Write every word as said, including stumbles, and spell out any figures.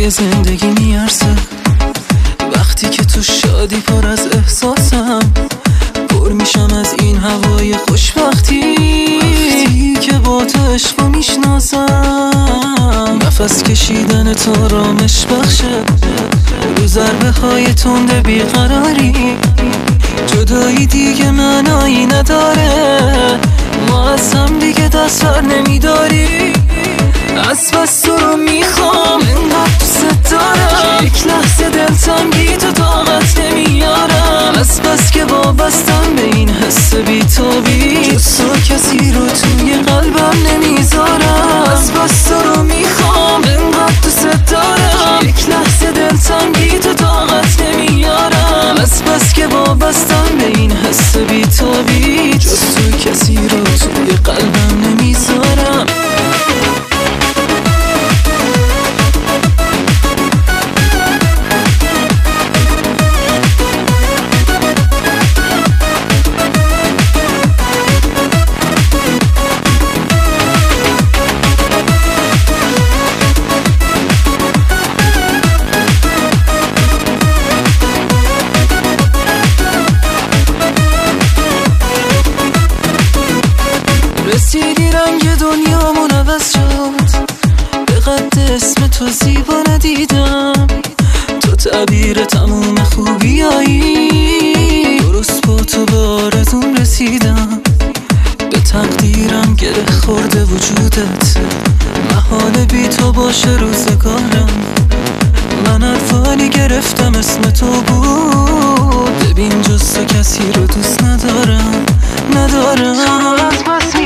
توی زندگی میارزه. وقتی که تو شادی پر از احساسم، پر میشم از این هوای خوشبختی. وقتی که با تو عشقو میشناسم، نفس کشیدن تو رامش بخشه. رو ضربه های تند بیقراری، جدایی دیگه معنایی نداره. ما از هم دیگه دست بر نمیداری. از بس تو رو میخوام، انقدر دوست دارم، یک لحظه دلتنگی تو طاقت نمیارم. از بس که وابستم به این حس بی‌تابی، جز تو کسی رو توی قلبم نمیذارم. از بس تو رو میخوام، انقدر دوست دارم، یک لحظه دلتنگی تو طاقت نمیارم. از بس که وابستم به این حس بی‌تابی، جز تو کسی رو توی قلبم نمیذارم. رسیدی رنگ دنیامون عوض شد، به قد اسم تو زیبا ندیدم. تو تعبیر تموم خوبیایی، درست با تو به آرزوم رسیدم. به تقدیرم گره خورده وجودت، محال بی تو باشه روزگارم. من الفانی گرفتم اسم تو بود، ببین جز تو کسی رو دوست ندارم ندارم.